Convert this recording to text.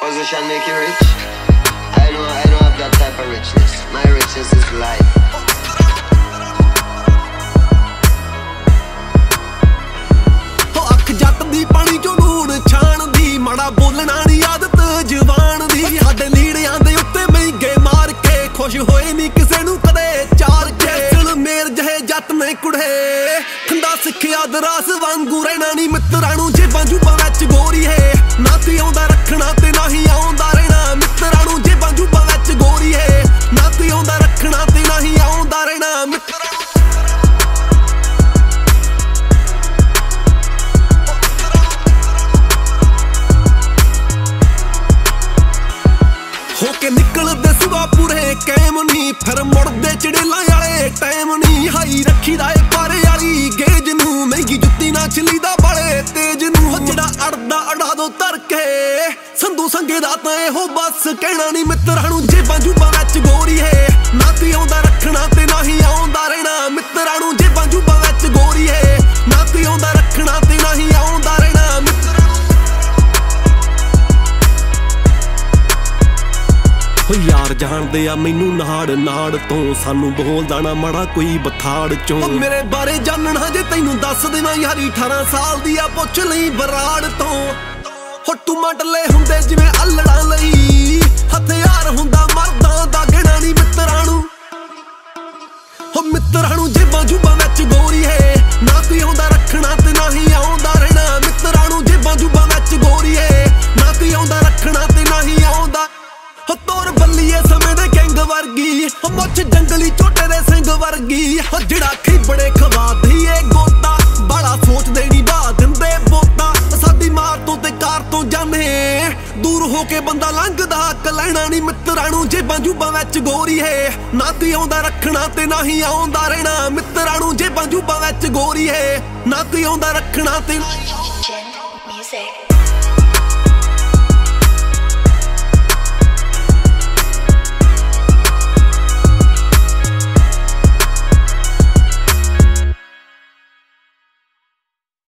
Hustle shall make you rich. I don't have that type of richness. My richness is life. ਅੱਖ ਜੱਟ ਦੀ ਪਾਣੀ ਚੋਂ ਨੂਣ ਛਾਣ ਦੀ, ਮਾੜਾ ਬੋਲਣਾ ਨੀ ਆਦਤ ਜ਼ੁਬਾਨ ਦੀ। ਸਾਡੇ ਲੀੜਿਆਂ ਦੇ ਉੱਤੇ ਮਹਿੰਗੇ ਮਾਰ ਕੇ ਖੁਸ਼ ਹੋਏ ਨੀ ਕਿਸੇ ਨੂੰ ਕਦੇ ਚਾਰ ਕੇ। ਚਲ ਮੇਰ ਜਿਹੇ ਜੱਟ ਨੇ ਕੁੜੇ ਖੰਡਾ ਸਿੱਖਿਆ ਦਰਾਸ ਵਾਂਗੂ ਰਹਿਣਾ ਨੀ ਮਿੱਤਰਾਂ ਨੂੰ ਜੇਬਾਂ ਜੂਬਾਂ ਵਿੱਚ ਗੋਰੀ ਹੈ। ਨਾ ਕੋਈ ਆਉਂਦਾ ਰੱਖਣਾ ਤੇ ਨਾ ਹੀ ਆਉਂਦਾ ਰਹਿਣਾ ਮਿੱਤਰਾਂ ਨੂੰ ਜੇਬਾਂ ਜੂਬਾਂ ਵਿੱਚ ਗੋਰੀ ਹੈ। ਨਾ ਕੋਈ ਆਉਂਦਾ ਰੱਖਣਾ ਤੇ ਨਾ ਹੀ ਆਉਂਦਾ ਰਹਿਣਾ ਮਿੱਤਰਾਂ ਨੂੰ। ਹੋ ਕੇ ਨਿਕਲਦੇ ਸੁਬਾ ਪੂਰੇ ਕੈਮ ਨੀ, ਫਿਰ ਮੁੜਦੇ ਚੜੇਲਾਂ ਵਾਲੇ ਟਾਈਮ ਨੀ। ਹਾਈ ਰੱਖੀ ਦਾ ਏ ਪਾਰੇ ਵਾਲੀ ਗੇਜ ਨੂੰ, ਮਹਿੰਗੀ ਜੁੱਤੀ ਨਾ ਛਲੀਦਾ ਬਾਲੇ ਤੇਜ ਨੂੰ। ਜਿਹੜਾ ਅੜਦਾ ਅੜਾ ਦੋ ਧਰ ਕੇ ਸੰਧੂ ਸੰਗੇ ਦਾ ਤਾਂ ਇਹੋ ਬਸ ਕਹਿਣਾ ਨੀ ਮਿੱਤਰਾਂ ਨੂੰ ਜੇਬਾਂ ਜੂਬਾਂ ਵਿੱਚ ਗੋਰੀ ਹੈ। ਨਾ ਕੋਈ ਆਉਂਦਾ ਰੱਖਣਾ ਤੇ ਨਾ ਹੀ ਆਉਂਦਾ ਰਹਿਣਾ ਮਿੱਤਰਾਂ ਨੂੰ ਜੇਬਾਂ ਜੂਬਾਂ ਵਿੱਚ ਗੋਰੀ ਹੈ। ਨਾ ਕੋਈ ਆਉਂਦਾ ਰੱਖਣਾ ਤੇ ਨਾ ਹੀ ਆਉਂਦਾ ਰਹਿਣਾ ਮਿੱਤਰਾਂ ਨੂੰ। ਯਾਰ ਜਾਣਦੇ ਆ ਮੈਨੂੰ ਨਾੜ ਨਾੜ ਤੋਂ, ਸਾਨੂੰ ਬੋਲਦਾ ਨਾ ਮਾੜਾ ਕੋਈ ਬਥਾੜ ਚੋਂ। ਮੇਰੇ ਬਾਰੇ ਜਾਣਨਾ ਜੇ ਤੈਨੂੰ ਦੱਸ ਦੇਵਾਂ ਯਾਰੀ 18 ਸਾਲ ਦੀ ਆ ਪੁੱਛ ਲਈ ਬਰਾੜ ਤੋਂ। ਹੁੱਟੂ ਮੰਡਲੇ ਹੁੰਦੇ ਜਿਵੇਂ ਅਲੜਾਂ ਲਈ, ਹਥਿਆਰ ਹੁੰਦਾ ਮਰਦਾਂ ਦਾ ਗਿਣਾ ਨੀ ਮਿੱਤਰਾਂ ਨੂੰ। ਹੋ ਮਿੱਤਰਾਂ ਨੂੰ ਜੇਬਾਂ ਜੂਬਾਂ ਵਿੱਚ ਗੋਰੀ ਹੈ। ਨਾ ਕੋਈ ਆਉਂਦਾ ਰੱਖਣਾ ਤੇ ਨਾ ਹੀ ਆਉਂਦਾ ਰਹਿਣਾ ਮਿੱਤਰਾਂ ਨੂੰ ਜੇਬਾਂ ਜੂਬਾਂ ਵਿੱਚ ਗੋਰੀ ਹੈ। ਨਾ ਕੋਈ ਆਉਂਦਾ ਰੱਖਣਾ ਤੇ ਨਾ ਹੀ ਆਉਂਦਾ। ਤੋਰ ਬੱਲੀਏ ਸਮੇਂ ਦੇ ਕਿੰਗ ਵਰਗੀ, ਮੁੱਛ ਜੰਗਲੀ ਝੋਟੇ ਦੇ ਸਿੰਘ ਵਰਗੀ। ਜਿਹੜਾ ਖੀਬੜੇ ਖਵਾਦੀ ਏ ਗੋਤਾ, ਬੜਾ ਸੋਚਦੇ ਨੀ ਬਾ ਦਿੰਦੇ ਬੋਤਾ। ਸਾਡੀ ਮਾਰ ਤੋਂ ਤੇ ਕਾਰ ਤੋਂ ਜਾਣੇ ਦੂਰ ਹੋ ਕੇ ਬੰਦਾ ਲੰਘਦਾ ਹੱਕ ਲੈਣਾ ਨੀ ਮਿੱਤਰਾਂ ਨੂੰ ਜੇਬਾਂ ਜੂਬਾਂ ਵਿੱਚ ਗੋਰੀ ਹੈ। ਨਾ ਕੋਈ ਆਉਂਦਾ ਰੱਖਣਾ ਤੇ ਨਾ ਹੀ ਆਉਂਦਾ ਰਹਿਣਾ ਮਿੱਤਰਾਂ ਨੂੰ ਜੇਬਾਂ ਜੂਬਾਂ ਵਿੱਚ ਗੋਰੀ ਹੈ। ਨਾ ਕੋਈ ਆਉਂਦਾ ਰੱਖਣਾ ਤੇ ਨਾ ਹੀ ਆਉਂਦਾ।